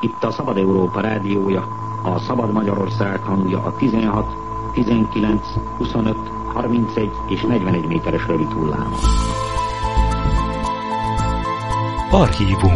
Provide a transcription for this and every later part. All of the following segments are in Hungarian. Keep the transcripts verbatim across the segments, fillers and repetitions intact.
Itt a Szabad Európa rádiója, a Szabad Magyarország hangja a tizenhat, tizenkilenc, huszonöt, harmincegy és negyvenegy méteres rövid hullámon. Archívum.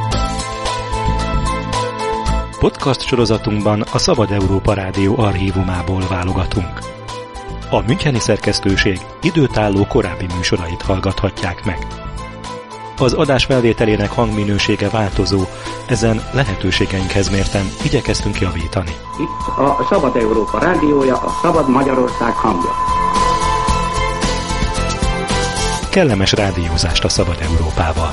Podcast sorozatunkban a Szabad Európa Rádió archívumából válogatunk. A müncheni szerkesztőség időtálló korábbi műsorait hallgathatják meg. Az adás felvételének hangminősége változó, ezen lehetőségeinkhez mérten igyekeztünk javítani. Itt a Szabad Európa rádiója, a Szabad Magyarország hangja. Kellemes rádiózást a Szabad Európával!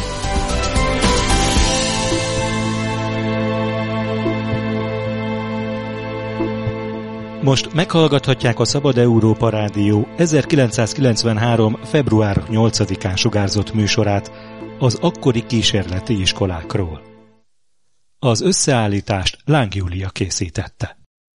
Most meghallgathatják a Szabad Európa Rádió ezerkilencszázkilencvenhárom. február nyolcadikán sugárzott műsorát az akkori kísérleti iskolákról. Az összeállítást Láng Júlia készítette.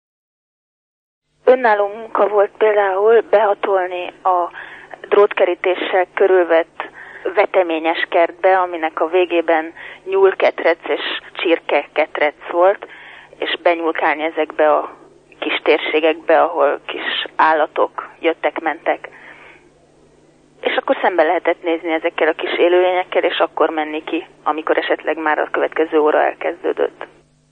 Önálló munka volt például behatolni a drótkerítéssel körülvett veteményes kertbe, aminek a végében nyúlketrec és csirkeketrec volt, és benyúlkálni ezekbe a kis térségekbe, ahol kis állatok jöttek-mentek. És akkor szembe lehetett nézni ezekkel a kis élőlényekkel, és akkor menni ki, amikor esetleg már a következő óra elkezdődött.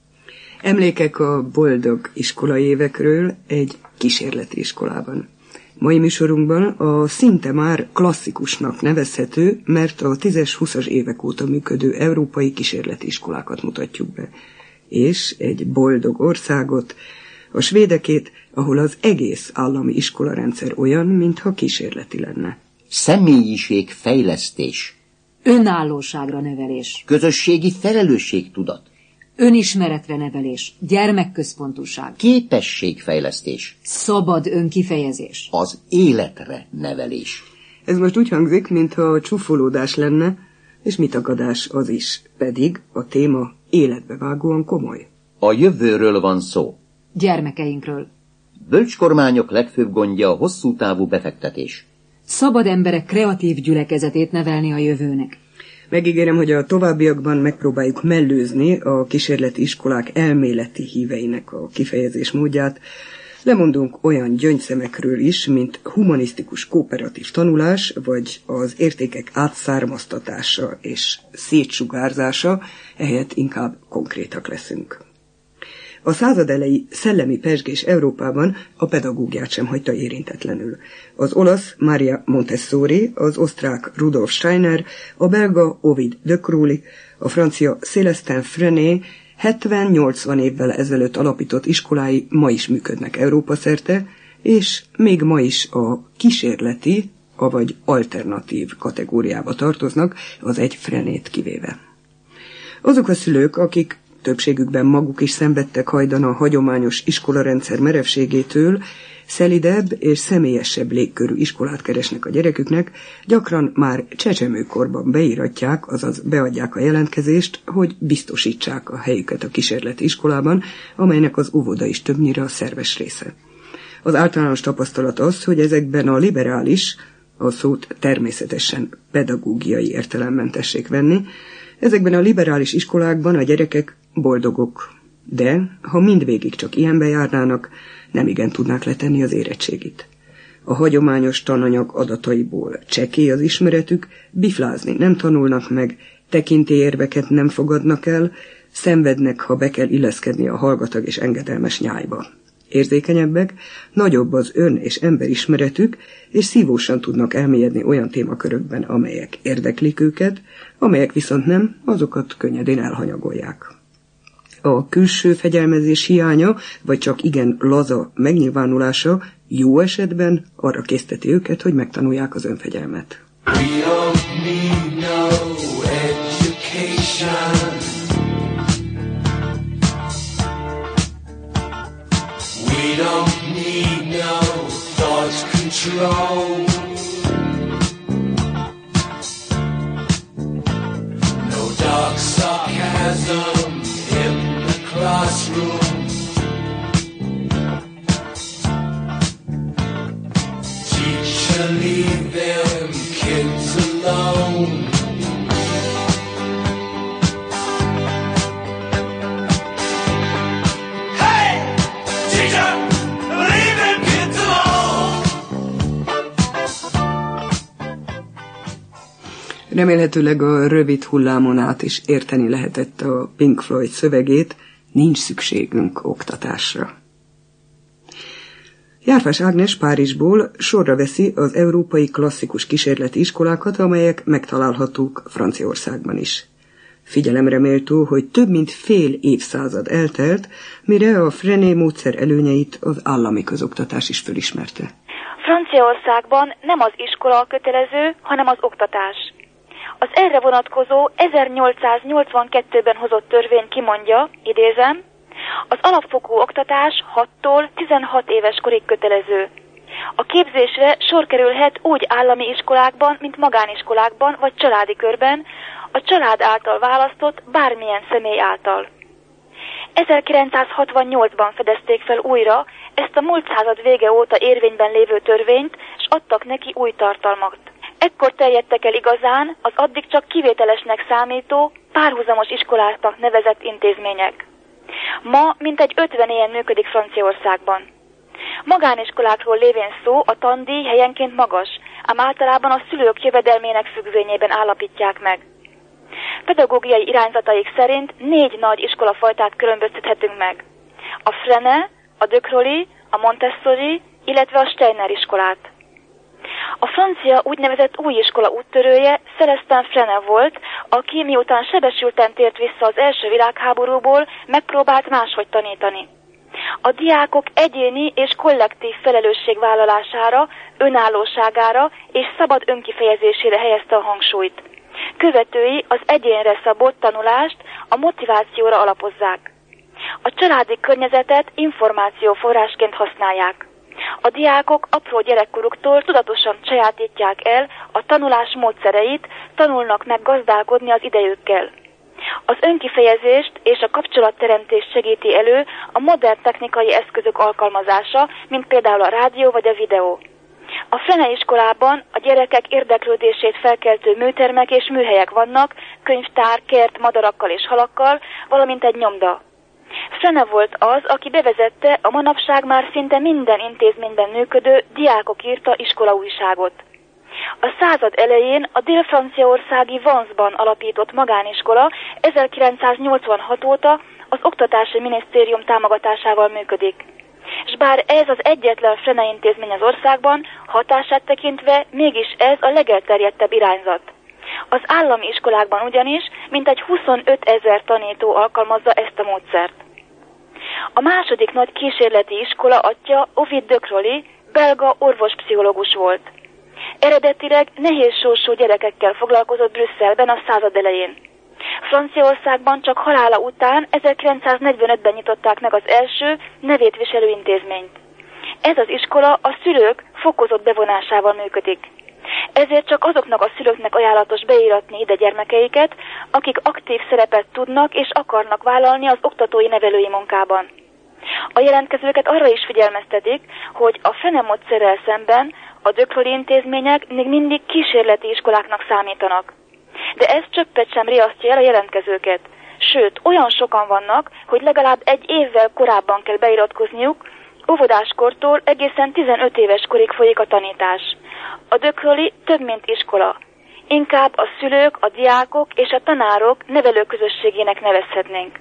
Emlékek a boldog iskolai évekről egy kísérleti iskolában. Mai műsorunkban a szinte már klasszikusnak nevezhető, mert a tízes-húszas évek óta működő európai kísérleti iskolákat mutatjuk be. És egy boldog országot, a svédekét, ahol az egész állami iskolarendszer olyan, mintha kísérleti lenne. Személyiségfejlesztés. Önállóságra nevelés. Közösségi felelősségtudat. Önismeretre nevelés. Gyermekközpontúság. Képességfejlesztés. Szabad önkifejezés. Az életre nevelés. Ez most úgy hangzik, mintha csúfolódás lenne, és mitagadás az is, pedig a téma életbevágóan komoly. A jövőről van szó. Gyermekeinkről. Bölcskormányok legfőbb gondja a hosszú távú befektetés. Szabad emberek kreatív gyülekezetét nevelni a jövőnek. Megígérem, hogy a továbbiakban megpróbáljuk mellőzni a kísérleti iskolák elméleti híveinek a kifejezés módját. Lemondunk olyan gyöngyszemekről is, mint humanisztikus kooperatív tanulás, vagy az értékek átszármaztatása és szétsugárzása, ehelyett inkább konkrétak leszünk. A század elejé szellemi pezsgés Európában a pedagógiát sem hagyta érintetlenül. Az olasz Maria Montessori, az osztrák Rudolf Steiner, a belga Ovid de Crowley, a francia Célestin Freinet hetven-nyolcvan évvel ezelőtt alapított iskolái ma is működnek Európa szerte, és még ma is a kísérleti, avagy alternatív kategóriába tartoznak, az egy Freinet kivéve. Azok a szülők, akik többségükben maguk is szenvedtek hajdan a hagyományos iskolarendszer merevségétől, szelidebb és személyesebb légkörű iskolát keresnek a gyereküknek, gyakran már csecsemőkorban beíratják, azaz beadják a jelentkezést, hogy biztosítsák a helyüket a kísérleti iskolában, amelynek az óvoda is többnyire a szerves része. Az általános tapasztalat az, hogy ezekben a liberális, a szót természetesen pedagógiai értelemben tessék venni, ezekben a liberális iskolákban a gyerekek boldogok, de ha mindvégig csak ilyenbe járnának, nemigen tudnák letenni az érettségit. A hagyományos tananyag adataiból csekély az ismeretük, biflázni nem tanulnak meg, tekintélyérveket nem fogadnak el, szenvednek, ha be kell illeszkedni a hallgatag és engedelmes nyájba. Érzékenyebbek, nagyobb az ön- és emberismeretük, és szívósan tudnak elmélyedni olyan témakörökben, amelyek érdeklik őket, amelyek viszont nem, azokat könnyedén elhanyagolják. A külső fegyelmezés hiánya, vagy csak igen laza megnyilvánulása jó esetben arra készteti őket, hogy megtanulják az önfegyelmet. We don't need no education. We don't need no thought control. No dark sarcasm in the classroom. Teacher, leave them kids alone. Remélhetőleg a rövid hullámon át is érteni lehetett a Pink Floyd szövegét, nincs szükségünk oktatásra. Járfás Ágnes Párizsból sorra veszi az európai klasszikus kísérleti iskolákat, amelyek megtalálhatók Franciaországban is. Figyelemre méltó, hogy több mint fél évszázad eltelt, mire a Freinet módszer előnyeit az állami közoktatás is fölismerte. Franciaországban nem az iskola a kötelező, hanem az oktatás. Az erre vonatkozó ezernyolcszáznyolcvankettőben hozott törvény kimondja, idézem, az alapfokú oktatás hattól tizenhat éves korig kötelező. A képzésre sor kerülhet úgy állami iskolákban, mint magániskolákban vagy családi körben, a család által választott bármilyen személy által. ezerkilencszázhatvannyolcban fedezték fel újra ezt a múlt század vége óta érvényben lévő törvényt, és adtak neki új tartalmat. Ekkor terjedtek el igazán az addig csak kivételesnek számító, párhuzamos iskoláknak nevezett intézmények. Ma mintegy ötven ilyen működik Franciaországban. Magániskolákról lévén szó, a tandíj helyenként magas, ám általában a szülők jövedelmének függvényében állapítják meg. Pedagógiai irányzataik szerint négy nagy iskolafajtát különböztethetünk meg. A Freinet, a De Crolly, a Montessori, illetve a Steiner iskolát. A francia úgynevezett új iskola úttörője Célestin Freinet volt, aki miután sebesülten tért vissza az első világháborúból, megpróbált máshogy tanítani. A diákok egyéni és kollektív felelősségvállalására, önállóságára és szabad önkifejezésére helyezte a hangsúlyt. Követői az egyénre szabott tanulást a motivációra alapozzák. A családi környezetet információforrásként használják. A diákok apró gyerekkoruktól tudatosan sajátítják el a tanulás módszereit, tanulnak meg gazdálkodni az idejükkel. Az önkifejezést és a kapcsolatteremtést segíti elő a modern technikai eszközök alkalmazása, mint például a rádió vagy a videó. A Freinet iskolában a gyerekek érdeklődését felkeltő műtermek és műhelyek vannak, könyvtár, kert, madarakkal és halakkal, valamint egy nyomda. Freinet volt az, aki bevezette a manapság már szinte minden intézményben működő diákok írta iskolaújságot. A század elején a dél-franciaországi Vanzban alapított magániskola ezerkilencszáznyolcvanhat óta az Oktatási Minisztérium támogatásával működik. És bár ez az egyetlen Freinet intézmény az országban, hatását tekintve mégis ez a legelterjedtebb irányzat. Az állami iskolákban ugyanis mintegy huszonöt ezer tanító alkalmazza ezt a módszert. A második nagy kísérleti iskola atya Ovid De Crolly, belga orvospszichológus volt. Eredetileg nehézsorsú gyerekekkel foglalkozott Brüsszelben a század elején. Franciaországban csak halála után ezerkilencszáznegyvenötben nyitották meg az első nevét viselő intézményt. Ez az iskola a szülők fokozott bevonásával működik. Ezért csak azoknak a szülőknek ajánlatos beíratni ide gyermekeiket, akik aktív szerepet tudnak és akarnak vállalni az oktatói nevelői munkában. A jelentkezőket arra is figyelmeztetik, hogy a Freinet módszerrel szemben a De Crolly intézmények még mindig kísérleti iskoláknak számítanak. De ez csöppet sem riasztja el a jelentkezőket. Sőt, olyan sokan vannak, hogy legalább egy évvel korábban kell beiratkozniuk, óvodáskortól egészen tizenöt éves korig folyik a tanítás. A De Crolly több, mint iskola. Inkább a szülők, a diákok és a tanárok nevelőközösségének nevezhetnénk.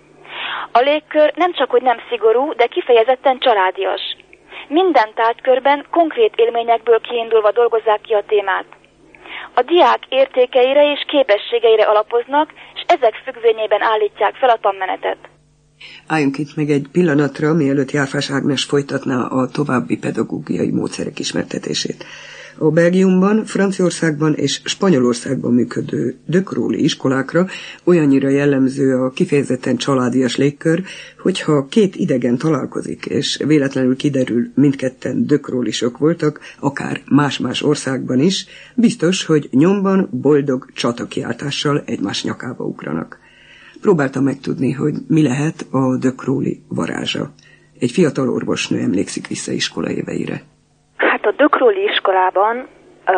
A légkör nem csak hogy nem szigorú, de kifejezetten családias. Minden tárgykörben konkrét élményekből kiindulva dolgozzák ki a témát. A diák értékeire és képességeire alapoznak, és ezek függvényében állítják fel a tanmenetet. Álljunk itt meg egy pillanatra, mielőtt Járfás Ágnes folytatná a további pedagógiai módszerek ismertetését. A Belgiumban, Franciaországban és Spanyolországban működő De Crolly iskolákra olyannyira jellemző a kifejezetten családias légkör, hogyha két idegen találkozik, és véletlenül kiderül, mindketten De Crolly-sok voltak, akár más-más országban is, biztos, hogy nyomban boldog csatakiáltással egymás nyakába ugranak. Próbáltam megtudni, hogy mi lehet a De Crolly varázsa. Egy fiatal orvosnő emlékszik vissza iskola éveire. Hát a De Crolly iskolában ö,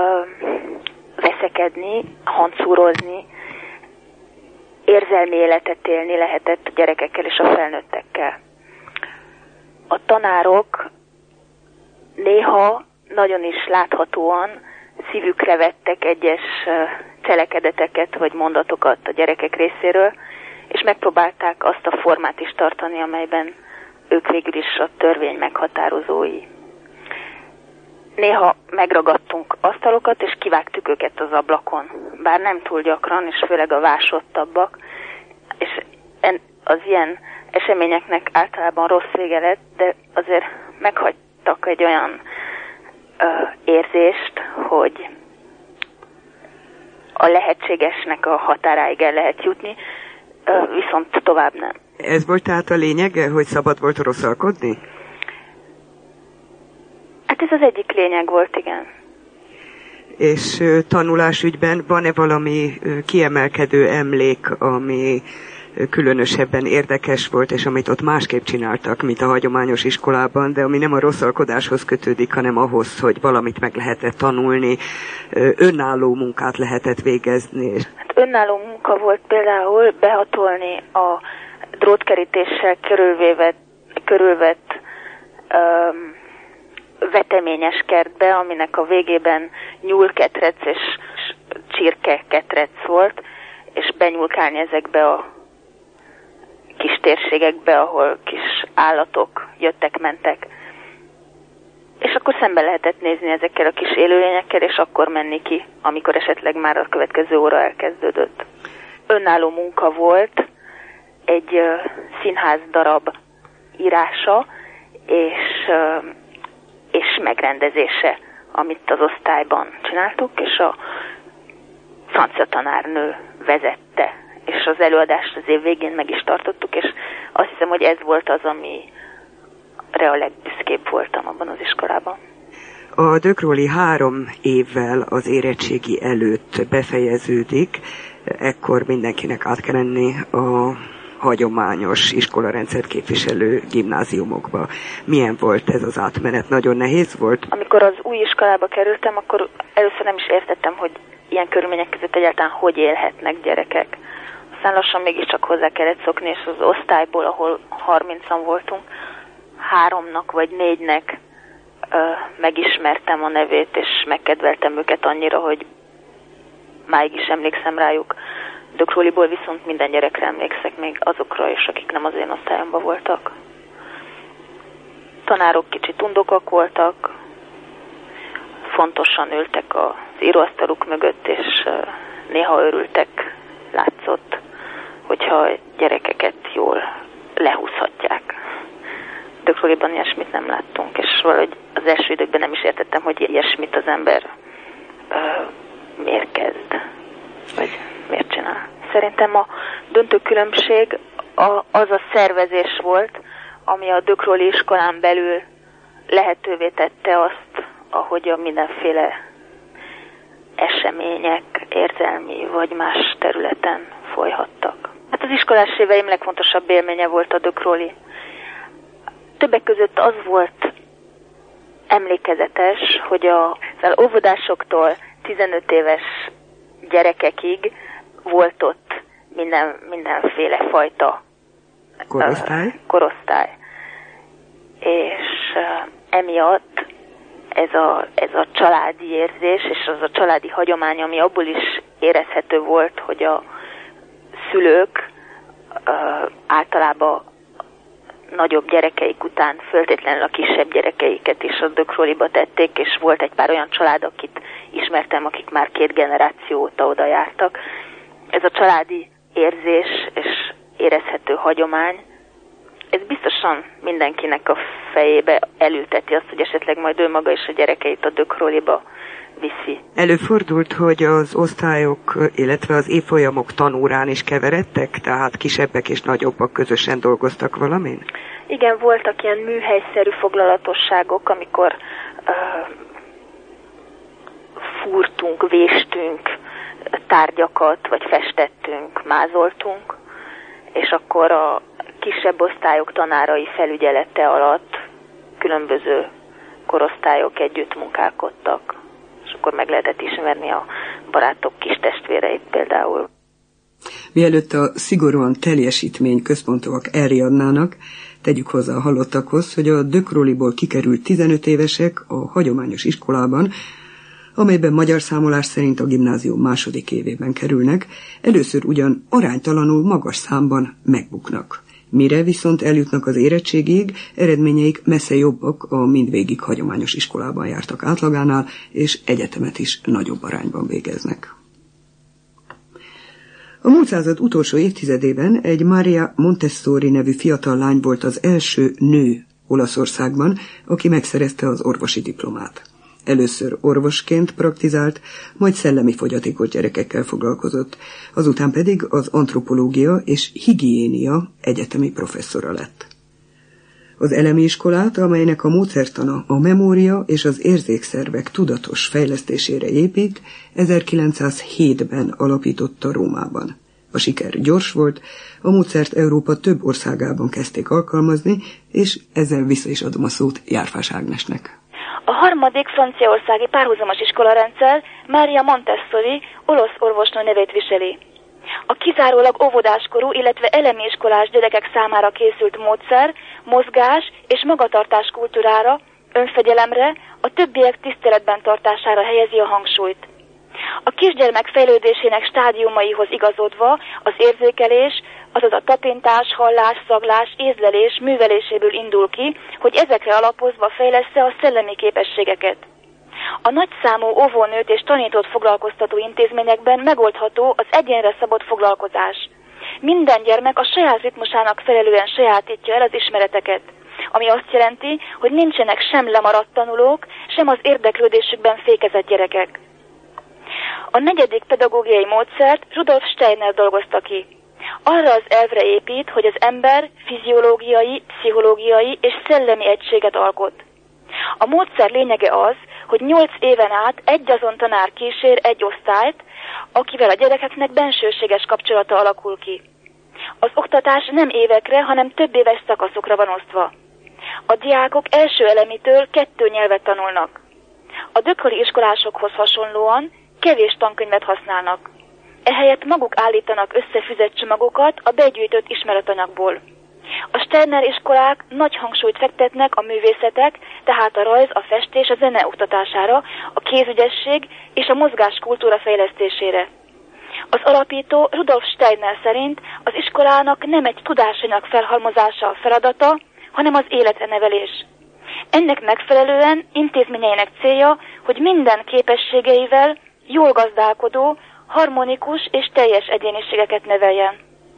veszekedni, hancúrozni, érzelmi életet élni lehetett a gyerekekkel és a felnőttekkel. A tanárok néha nagyon is láthatóan szívükre vettek egyes cselekedeteket vagy mondatokat a gyerekek részéről, és megpróbálták azt a formát is tartani, amelyben ők végül is a törvény meghatározói. Néha megragadtunk asztalokat, és kivágtuk őket az ablakon, bár nem túl gyakran, és főleg a vásottabbak, és az ilyen eseményeknek általában rossz vége lett, de azért meghagytak egy olyan ö, érzést, hogy a lehetségesnek a határáig el lehet jutni, ö, viszont tovább nem. Ez volt tehát a lényege, hogy szabad volt rosszalkodni? Hát ez az egyik lényeg volt, igen. És ö, tanulásügyben van-e valami ö, kiemelkedő emlék, ami különösebben érdekes volt, és amit ott másképp csináltak, mint a hagyományos iskolában, de ami nem a rosszalkodáshoz kötődik, hanem ahhoz, hogy valamit meg lehetett tanulni, önálló munkát lehetett végezni. Hát önálló munka volt például behatolni a drótkerítéssel körülvévet, körülvett um, veteményes kertbe, aminek a végében nyúlketrec és csirkeketrec volt, és benyúlkálni ezekbe a kis térségekbe, ahol kis állatok jöttek-mentek. És akkor szembe lehetett nézni ezekkel a kis élőlényekkel, és akkor menni ki, amikor esetleg már a következő óra elkezdődött. Önálló munka volt, egy uh, színház darab írása, és, uh, és megrendezése, amit az osztályban csináltuk, és a francia tanárnő vezette, és az előadást az év végén meg is tartottuk, és azt hiszem, hogy ez volt az, amire a legbüszkébb voltam abban az iskolában. A Dökroli három évvel az érettségi előtt befejeződik, ekkor mindenkinek át kell lenni a hagyományos iskolarendszert képviselő gimnáziumokba. Milyen volt ez az átmenet? Nagyon nehéz volt? Amikor az új iskolába kerültem, akkor először nem is értettem, hogy ilyen körülmények között egyáltalán hogy élhetnek gyerekek. Aztán lassan mégiscsak hozzá kellett szokni, és az osztályból, ahol harmincan voltunk, háromnak vagy négynek ö, megismertem a nevét, és megkedveltem őket annyira, hogy máig is emlékszem rájuk. Dökroliból viszont minden gyerekre emlékszek, még azokra is, akik nem az én osztályomban voltak. Tanárok kicsit undokak voltak, fontosan ültek az íróasztaluk mögött, és ö, néha örültek, látszott, hogyha a gyerekeket jól lehúzhatják. Dökroliban ilyesmit nem láttunk, és valahogy az első időkben nem is értettem, hogy ilyesmit az ember ö, miért kezd, vagy miért csinál. Szerintem a döntő különbség a, az a szervezés volt, ami a Dökroli iskolán belül lehetővé tette azt, ahogy a mindenféle események, érzelmi vagy más területen folyhattak. Hát az iskolás éveim legfontosabb élménye volt a Dökroli. Többek között az volt emlékezetes, hogy a, az óvodásoktól tizenöt éves gyerekekig volt ott minden, mindenféle fajta korosztály. Uh, korosztály. És uh, emiatt ez a, ez a családi érzés, és az a családi hagyomány, ami abból is érezhető volt, hogy a szülők uh, általában nagyobb gyerekeik után föltétlenül a kisebb gyerekeiket is a Dökroliba tették, és volt egy pár olyan család, akit ismertem, akik már két generáció óta oda jártak. Ez a családi érzés és érezhető hagyomány, ez biztosan mindenkinek a fejébe elülteti azt, hogy esetleg majd ő maga is a gyerekeit a Dökroliba viszi. Előfordult, hogy az osztályok, illetve az évfolyamok tanórán is keveredtek, tehát kisebbek és nagyobbak közösen dolgoztak valamin? Igen, voltak ilyen műhelyszerű foglalatosságok, amikor uh, fúrtunk, véstünk tárgyakat, vagy festettünk, mázoltunk, és akkor a kisebb osztályok tanárai felügyelete alatt különböző korosztályok együtt munkálkodtak, és akkor meg lehetett ismerni a barátok kis testvéreit például. Mielőtt a szigorúan teljesítmény központúak elriadnának, tegyük hozzá a hallottakhoz, hogy a Dökroliból kikerült tizenöt évesek a hagyományos iskolában amelyben magyar számolás szerint a gimnázium második évében kerülnek, először ugyan aránytalanul magas számban megbuknak. Mire viszont eljutnak az érettségig, eredményeik messze jobbak a mindvégig hagyományos iskolában jártak átlagánál, és egyetemet is nagyobb arányban végeznek. A múlt század utolsó évtizedében egy Maria Montessori nevű fiatal lány volt az első nő Olaszországban, aki megszerezte az orvosi diplomát. Először orvosként praktizált, majd szellemi fogyatékos gyerekekkel foglalkozott, azután pedig az antropológia és higiénia egyetemi professzora lett. Az elemi iskolát, amelynek a módszertana a memória és az érzékszervek tudatos fejlesztésére épít, ezerkilencszázhétben alapította Rómában. A siker gyors volt, a módszert Európa több országában kezdték alkalmazni, és ezzel vissza is adom a szót Járfás Ágnesnek. A harmadik franciaországi párhuzamos iskolarendszer Maria Montessori olasz orvosnő nevét viseli. A kizárólag óvodáskorú, illetve elemi iskolás gyerekek számára készült módszer mozgás és magatartás kultúrára, önfegyelemre, a többiek tiszteletben tartására helyezi a hangsúlyt. A kisgyermek fejlődésének stádiumaihoz igazodva az érzékelés, azaz a tapintás, hallás, szaglás, észlelés műveléséből indul ki, hogy ezekre alapozva fejlessze a szellemi képességeket. A nagyszámú óvónőt és tanítót foglalkoztató intézményekben megoldható az egyénre szabott foglalkozás. Minden gyermek a saját ritmusának felelően sajátítja el az ismereteket, ami azt jelenti, hogy nincsenek sem lemaradt tanulók, sem az érdeklődésükben fékezett gyerekek. A negyedik pedagógiai módszert Rudolf Steiner dolgozta ki. Arra az elvre épít, hogy az ember fiziológiai, pszichológiai és szellemi egységet alkot. A módszer lényege az, hogy nyolc éven át egyazon tanár kísér egy osztályt, akivel a gyerekeknek bensőséges kapcsolata alakul ki. Az oktatás nem évekre, hanem több éves szakaszokra van osztva. A diákok első elemitől kettő nyelvet tanulnak. A dököli iskolásokhoz hasonlóan kevés tankönyvet használnak. Ehelyett maguk állítanak összefüzet csomagokat a begyűjtött ismeretanyagból. A Steiner iskolák nagy hangsúlyt fektetnek a művészetek, tehát a rajz, a festés, a zene oktatására, a kézügyesség és a mozgáskultúra fejlesztésére. Az alapító Rudolf Steiner szerint az iskolának nem egy tudásanyag felhalmozása a feladata, hanem az életre nevelés. Ennek megfelelően intézményeinek célja, hogy minden képességeivel jól gazdálkodó, harmonikus és teljes egyéniségeket neveljen.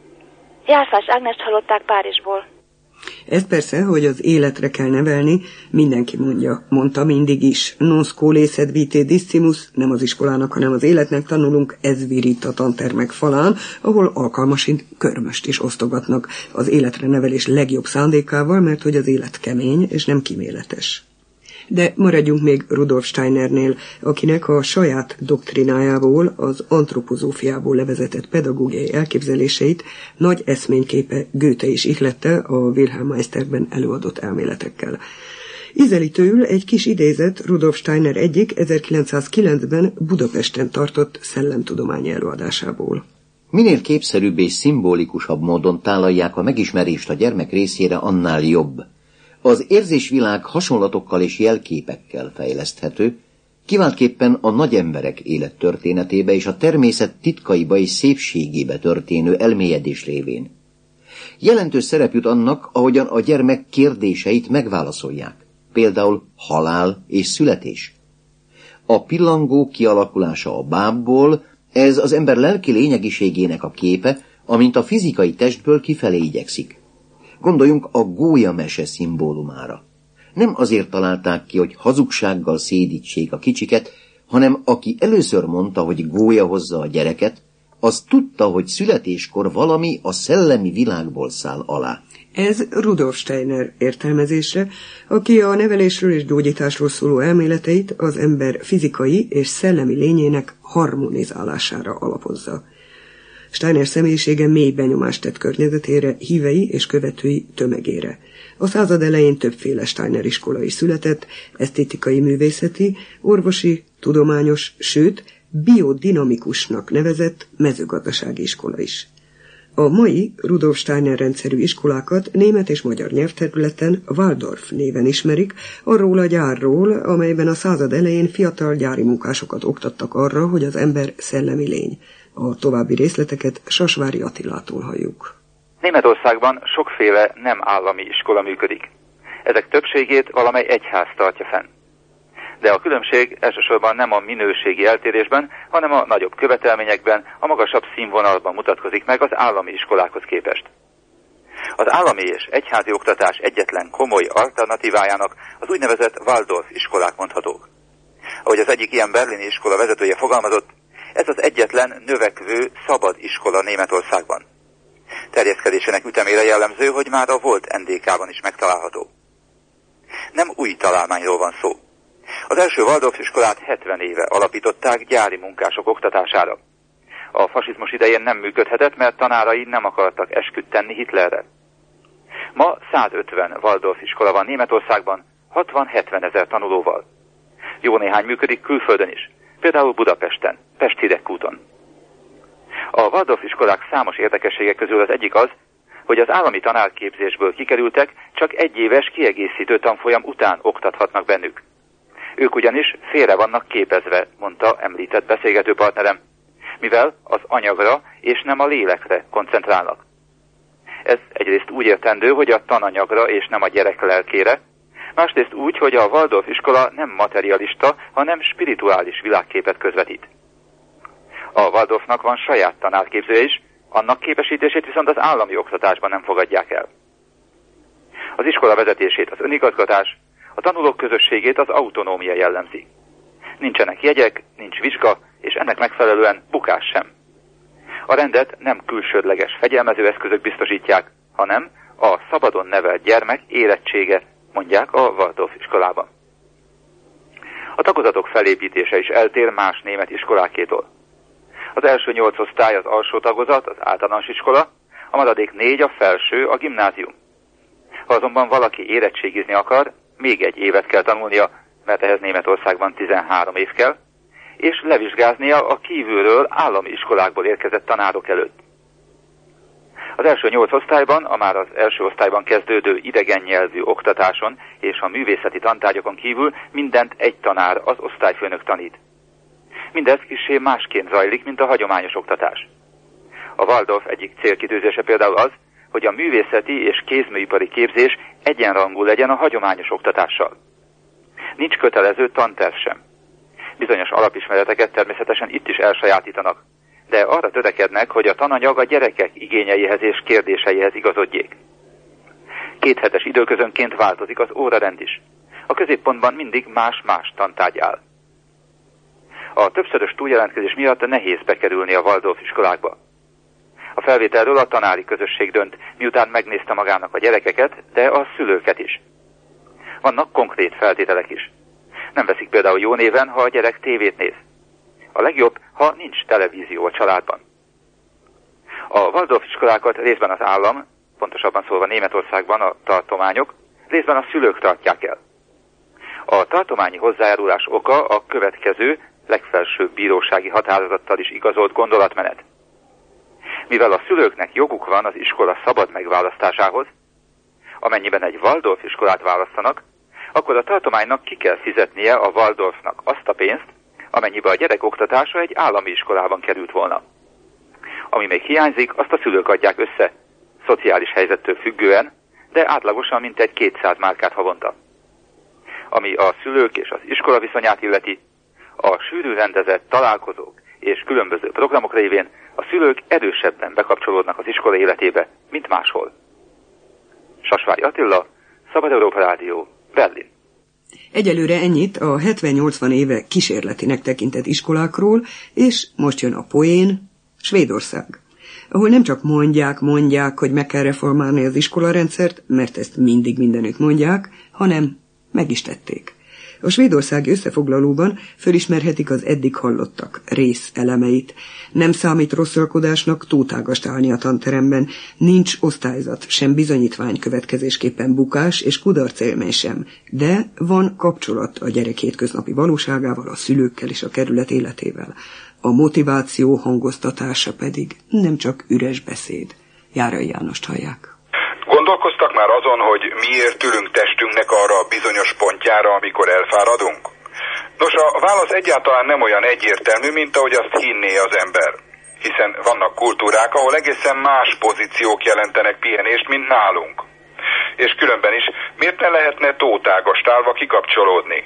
Járfás Ágnest hallották Párizsból. Ez persze, hogy az életre kell nevelni, mindenki mondja, mondta mindig is. Non scolae sed vitae discimus, nem az iskolának, hanem az életnek tanulunk, ez virít a tantermek falán, ahol alkalmasint körmöst is osztogatnak az életre nevelés legjobb szándékával, mert hogy az élet kemény és nem kíméletes. De maradjunk még Rudolf Steinernél, akinek a saját doktrinájából, az antropozófiából levezetett pedagógiai elképzeléseit nagy eszményképe Goethe is ihlette a Wilhelm Meisterben előadott elméletekkel. Ízelítőül egy kis idézet Rudolf Steiner egyik ezerkilencszázkilencben Budapesten tartott szellemtudományi előadásából. Minél képszerűbb és szimbolikusabb módon tálalják a megismerést a gyermek részére, annál jobb. Az érzésvilág hasonlatokkal és jelképekkel fejleszthető, kiváltképpen a nagy emberek élettörténetébe és a természet titkaiba és szépségébe történő elmélyedés révén. Jelentős szerep jut annak, ahogyan a gyermek kérdéseit megválaszolják, például halál és születés. A pillangó kialakulása a bábból, ez az ember lelki lényegiségének a képe, amint a fizikai testből kifelé igyekszik. Gondoljunk a gólyamese szimbólumára. Nem azért találták ki, hogy hazugsággal szédítsék a kicsiket, hanem aki először mondta, hogy gólya hozza a gyereket, az tudta, hogy születéskor valami a szellemi világból száll alá. Ez Rudolf Steiner értelmezése, aki a nevelésről és gyógyításról szóló elméleteit az ember fizikai és szellemi lényének harmonizálására alapozza. Steiner személyisége mély benyomást tett környezetére, hívei és követői tömegére. A század elején többféle Steiner iskola is született, esztétikai művészeti, orvosi, tudományos, sőt, biodinamikusnak nevezett mezőgazdasági iskola is. A mai Rudolf Steiner rendszerű iskolákat német és magyar nyelvterületen Waldorf néven ismerik, arról a gyárról, amelyben a század elején fiatal gyári munkásokat oktattak arra, hogy az ember szellemi lény. A további részleteket Sasvári Attilától halljuk. Németországban sokféle nem állami iskola működik. Ezek többségét valamely egyház tartja fenn. De a különbség elsősorban nem a minőségi eltérésben, hanem a nagyobb követelményekben, a magasabb színvonalban mutatkozik meg az állami iskolákhoz képest. Az állami és egyházi oktatás egyetlen komoly alternatívájának az úgynevezett Waldorf iskolák mondhatók. Ahogy az egyik ilyen berlini iskola vezetője fogalmazott, ez az egyetlen növekvő szabad iskola Németországban. Terjeszkedésének ütemére jellemző, hogy már a volt en dé ká-ban is megtalálható. Nem új találmányról van szó. Az első Waldorf iskolát hetven éve alapították gyári munkások oktatására. A fasizmus idején nem működhetett, mert tanárai nem akartak esküt tenni Hitlerre. Ma százötven Waldorf iskola van Németországban, hatvan-hetven ezer tanulóval. Jó néhány működik külföldön is, például Budapesten, Pest-Hidegkúton. A Waldorf iskolák számos érdekessége közül az egyik az, hogy az állami tanárképzésből kikerültek csak egy éves kiegészítő tanfolyam után oktathatnak bennük. Ők ugyanis félre vannak képezve, mondta említett beszélgetőpartnerem, mivel az anyagra és nem a lélekre koncentrálnak. Ez egyrészt úgy értendő, hogy a tananyagra és nem a gyerek lelkére, másrészt úgy, hogy a Waldorf iskola nem materialista, hanem spirituális világképet közvetít. A Waldorfnak van saját tanárképzője is, annak képesítését viszont az állami oktatásban nem fogadják el. Az iskola vezetését az önigazgatás, a tanulók közösségét az autonómia jellemzi. Nincsenek jegyek, nincs vizsga, és ennek megfelelően bukás sem. A rendet nem külsődleges fegyelmező eszközök biztosítják, hanem a szabadon nevelt gyermek érettsége, mondják a Waldorf iskolában. A tagozatok felépítése is eltér más német iskolákétól. Az első nyolc osztály az alsó tagozat, az általános iskola, a maradék négy a felső, a gimnázium. Ha azonban valaki érettségizni akar, még egy évet kell tanulnia, mert ehhez Németországban tizenhárom év kell, és levizsgáznia a kívülről állami iskolákból érkezett tanárok előtt. Az első nyolc osztályban, a már az első osztályban kezdődő idegen nyelvű oktatáson és a művészeti tantárgyakon kívül mindent egy tanár, az osztályfőnök tanít. Mindez kissé másként zajlik, mint a hagyományos oktatás. A Waldorf egyik célkitűzése például az, hogy a művészeti és kézműipari képzés egyenrangú legyen a hagyományos oktatással. Nincs kötelező tanterv sem. Bizonyos alapismereteket természetesen itt is elsajátítanak, de arra törekednek, hogy a tananyag a gyerekek igényeihez és kérdéseihez igazodjék. Két hetes időközönként változik az órarend is. A középpontban mindig más-más tantárgy áll. A többszörös túljelentkezés miatt nehéz bekerülni a Waldorf iskolákba. A felvételről a tanári közösség dönt, miután megnézte magának a gyerekeket, de a szülőket is. Vannak konkrét feltételek is. Nem veszik például jó néven, ha a gyerek tévét néz. A legjobb, ha nincs televízió a családban. A Waldorf iskolákat részben az állam, pontosabban szólva Németországban a tartományok, részben a szülők tartják el. A tartományi hozzájárulás oka a következő, legfelsőbb bírósági határozattal is igazolt gondolatmenet. Mivel a szülőknek joguk van az iskola szabad megválasztásához, amennyiben egy Waldorf iskolát választanak, akkor a tartománynak ki kell fizetnie a Waldorfnak azt a pénzt, amennyiben a gyerek oktatása egy állami iskolában került volna. Ami még hiányzik, azt a szülők adják össze, szociális helyzettől függően, de átlagosan mintegy kétszáz márkát havonta. Ami a szülők és az iskola viszonyát illeti, a sűrű rendezett találkozók és különböző programok révén a szülők erősebben bekapcsolódnak az iskola életébe, mint máshol. Sasvári Attila, Szabad Európa Rádió, Berlin. Egyelőre ennyit a hetven-nyolcvan éve kísérletinek tekintett iskolákról, és most jön a poén, Svédország, ahol nem csak mondják, mondják, hogy meg kell reformálni az iskolarendszert, mert ezt mindig mindenütt mondják, hanem meg is tették. A svédországi összefoglalóban fölismerhetik az eddig hallottak rész elemeit. Nem számít rosszalkodásnak tótágast állni a tanteremben, nincs osztályzat, sem bizonyítvány következésképpen bukás és kudarcélmény sem, de van kapcsolat a gyerek hétköznapi valóságával, a szülőkkel és a kerület életével. a motiváció hangoztatása pedig nem csak üres beszéd. Járai Jánost hallják. Gondolkoztak már azon, hogy miért ülünk testünknek arra a bizonyos pontjára, amikor elfáradunk? Nos, a válasz egyáltalán nem olyan egyértelmű, mint ahogy azt hinné az ember. Hiszen vannak kultúrák, ahol egészen más pozíciók jelentenek pihenést, mint nálunk. És különben is, miért ne lehetne tótágast állva kikapcsolódni?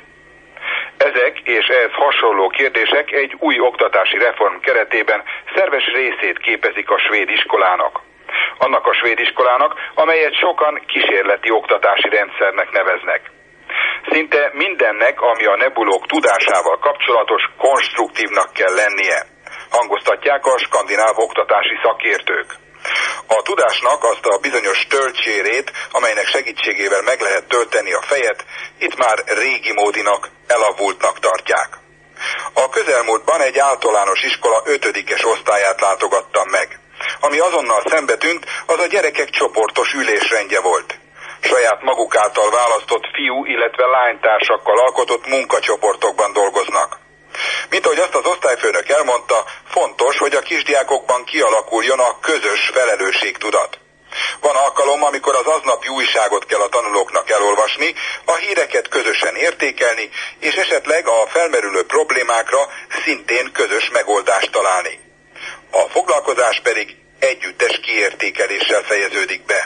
Ezek és ehhez hasonló kérdések egy új oktatási reform keretében szerves részét képezik a svéd iskolának. Annak a svéd iskolának, amelyet sokan kísérleti oktatási rendszernek neveznek. Szinte mindennek, ami a nebulók tudásával kapcsolatos, konstruktívnak kell lennie, hangoztatják a skandináv oktatási szakértők. A tudásnak azt a bizonyos töltsérét, amelynek segítségével meg lehet tölteni a fejet, itt már régi módinak, elavultnak tartják. A közelmúltban egy általános iskola ötödikes osztályát látogattam meg. Ami azonnal szembe tűnt, az a gyerekek csoportos ülésrendje volt. Saját maguk által választott fiú, illetve lánytársakkal alkotott munkacsoportokban dolgoznak. Mint ahogy azt az osztályfőnök elmondta, fontos, hogy a kisdiákokban kialakuljon a közös felelősségtudat. Van alkalom, amikor az aznapi újságot kell a tanulóknak elolvasni, a híreket közösen értékelni, és esetleg a felmerülő problémákra szintén közös megoldást találni. A foglalkozás pedig együttes kiértékeléssel fejeződik be.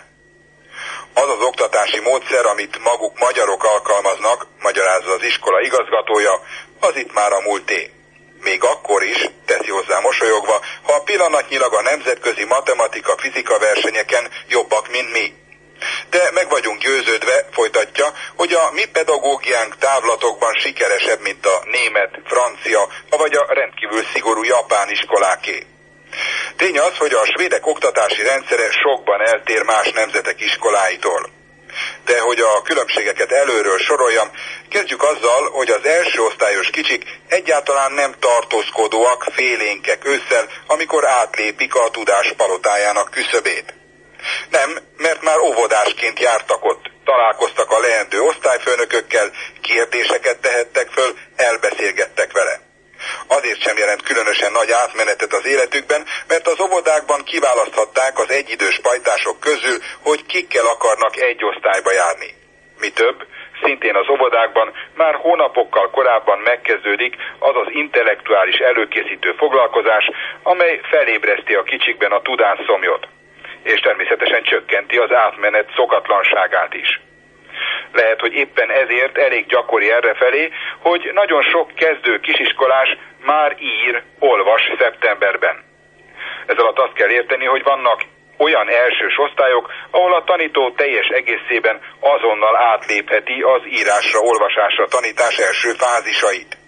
Az az oktatási módszer, amit maguk magyarok alkalmaznak, magyarázza az iskola igazgatója, az itt már a múlté. Még akkor is, teszi hozzá mosolyogva, ha pillanatnyilag a nemzetközi matematika-fizika versenyeken jobbak, mint mi. De meg vagyunk győződve, folytatja, hogy a mi pedagógiánk távlatokban sikeresebb, mint a német, francia, vagy a rendkívül szigorú japán iskoláké. Tény az, hogy a svédek oktatási rendszere sokban eltér más nemzetek iskoláitól. De hogy a különbségeket előről soroljam, kezdjük azzal, hogy az első osztályos kicsik egyáltalán nem tartózkodóak, félénkek ősszel, amikor átlépik a tudás palotájának küszöbét. Nem, mert már óvodásként jártak ott, találkoztak a leendő osztályfőnökökkel, kérdéseket tehettek föl, elbeszélgettek vele. Azért sem jelent különösen nagy átmenetet az életükben, mert az óvodákban kiválaszthatták az egyidős pajtások közül, hogy kikkel akarnak egy osztályba járni. Mi több, szintén az óvodákban már hónapokkal korábban megkezdődik az az intellektuális előkészítő foglalkozás, amely felébreszti a kicsikben a tudásszomjot, és természetesen csökkenti az átmenet szokatlanságát is. Lehet, hogy éppen ezért elég gyakori errefelé, hogy nagyon sok kezdő kisiskolás már ír, olvas szeptemberben. Ez alatt azt kell érteni, hogy vannak olyan elsős osztályok, ahol a tanító teljes egészében azonnal átlépheti az írásra, olvasásra tanítás első fázisait.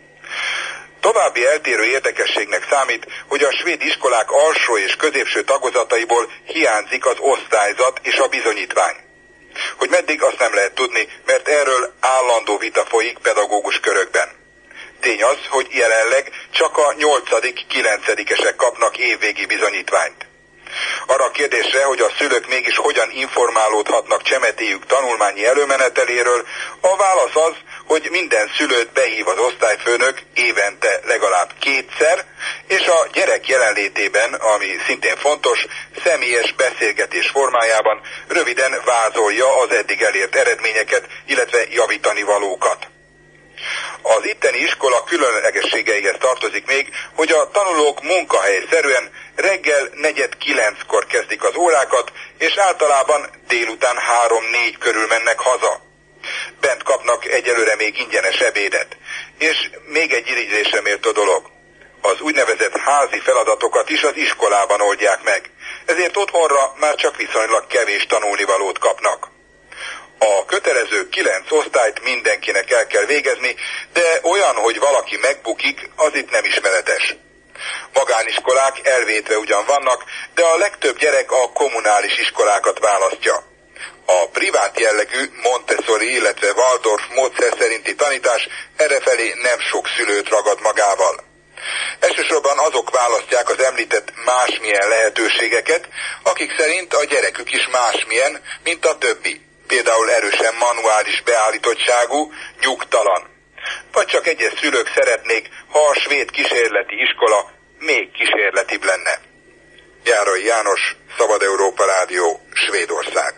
További eltérő érdekességnek számít, hogy a svéd iskolák alsó és középső tagozataiból hiányzik az osztályzat és a bizonyítvány. Hogy meddig, azt nem lehet tudni, mert erről állandó vita folyik pedagógus körökben. Tény az, hogy jelenleg csak a nyolcadik-kilencedikesek kapnak évvégi bizonyítványt. Arra a kérdésre, hogy a szülők mégis hogyan informálódhatnak csemetéjük tanulmányi előmeneteléről, a válasz az, hogy minden szülőt behív az osztályfőnök évente legalább kétszer, és a gyerek jelenlétében, ami szintén fontos, személyes beszélgetés formájában röviden vázolja az eddig elért eredményeket, illetve javítani valókat. Az itteni iskola különlegességeihez tartozik még, hogy a tanulók munkahelyszerűen reggel negyed kilenckor kezdik az órákat, és általában délután három-négy körül mennek haza. Bent kapnak egyelőre még ingyenes ebédet. És még egy irigyzésre méltó dolog. Az úgynevezett házi feladatokat is az iskolában oldják meg. Ezért otthonra már csak viszonylag kevés tanulnivalót kapnak. A kötelező kilenc osztályt mindenkinek el kell végezni, de olyan, hogy valaki megbukik, az itt nem ismeretes. Magániskolák elvétve ugyan vannak, de a legtöbb gyerek a kommunális iskolákat választja. A privát jellegű Montessori, illetve Waldorf módszer szerinti tanítás errefelé nem sok szülőt ragad magával. Elsősorban azok választják az említett másmilyen lehetőségeket, akik szerint a gyerekük is másmilyen, mint a többi. Például erősen manuális beállítottságú, nyugtalan. vagy csak egyes szülők szeretnék, ha a svéd kísérleti iskola még kísérletibb lenne. Járai János, Szabad Európa Rádió, Svédország.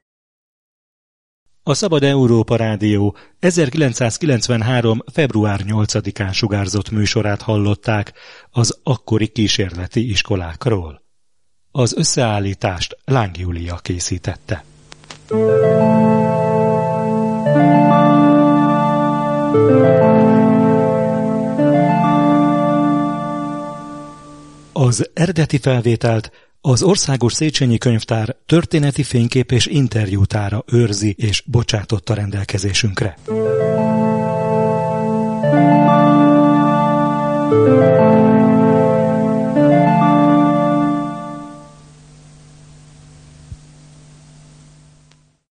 A Szabad Európa Rádió ezerkilencszázkilencvenhárom. február nyolcadikán sugárzott műsorát hallották az akkori kísérleti iskolákról. Az összeállítást Láng Júlia készítette. Az eredeti felvételt az Országos Széchenyi Könyvtár történeti fénykép és interjútára őrzi és bocsátotta rendelkezésünkre.